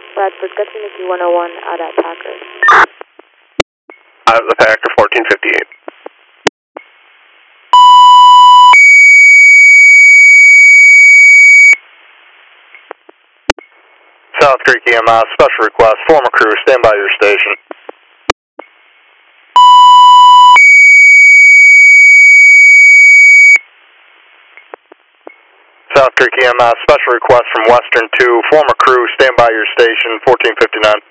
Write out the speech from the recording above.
Bradford, Gussie Mickey 101 out at Packer. Out of the Packer, 1458. South Creek EMS, special request, former crew, stand by your station. South Creek EMS, special request from Western 2, former crew, stand by your station, 1459.